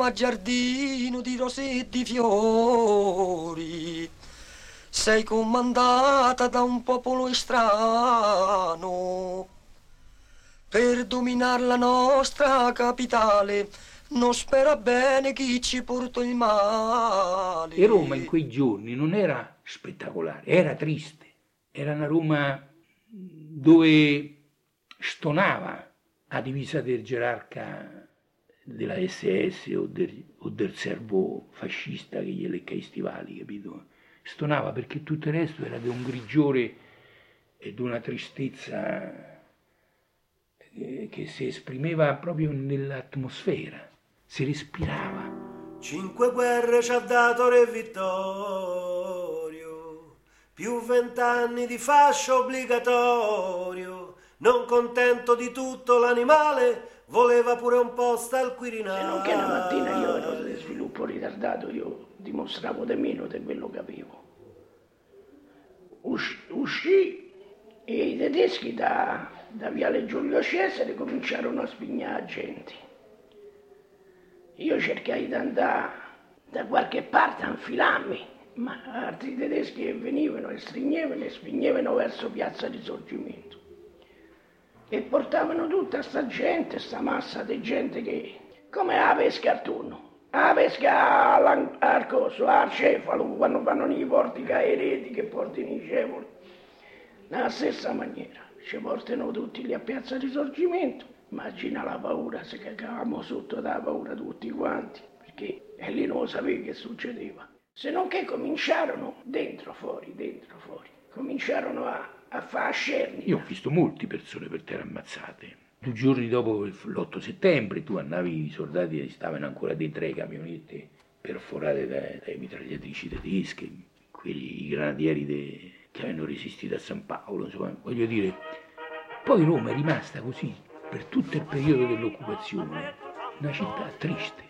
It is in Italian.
Roma giardino di rose e di fiori, sei comandata da un popolo strano per dominare la nostra capitale. Non spera bene chi ci porta il male. E Roma in quei giorni non era spettacolare, era triste. Era una Roma dove stonava la divisa del gerarca della SS o del servo fascista che gli lecca i stivali, capito? Stonava perché tutto il resto era di un grigiore e di una tristezza che si esprimeva proprio nell'atmosfera, si respirava. 5 guerre ci ha dato Re Vittorio, più 20 anni di fascio obbligatorio. Non contento di tutto l'animale, voleva pure un posto al Quirinale. Se non che la mattina io ero di sviluppo ritardato, io dimostravo di meno di quello che avevo. Uscì e i tedeschi da Viale Giulio Cesare cominciarono a spignare la gente. Io cercai di andare da qualche parte a infilarmi, ma altri tedeschi che venivano e stringevano e spingevano verso Piazza Risorgimento. E portavano tutta sta gente, sta massa di gente che, come la pesca al tonno, la pesca al coso, al cefalo, quando vanno nei porti ai reti che portano i cefali. Nella stessa maniera, ci portano tutti lì a Piazza Risorgimento. Immagina la paura, se cagavamo sotto dalla paura tutti quanti, perché lì non sapevi che succedeva. Se non che cominciarono dentro, fuori, cominciarono a fare scerni. Io ho visto molte persone per terra ammazzate. 2 giorni dopo l'8 settembre tu andavi, i soldati stavano ancora dentro le camionette perforate dalle mitragliatrici tedesche, quelli granatieri che avevano resistito a San Paolo, insomma, voglio dire. Poi Roma è rimasta così per tutto il periodo dell'occupazione, una città triste.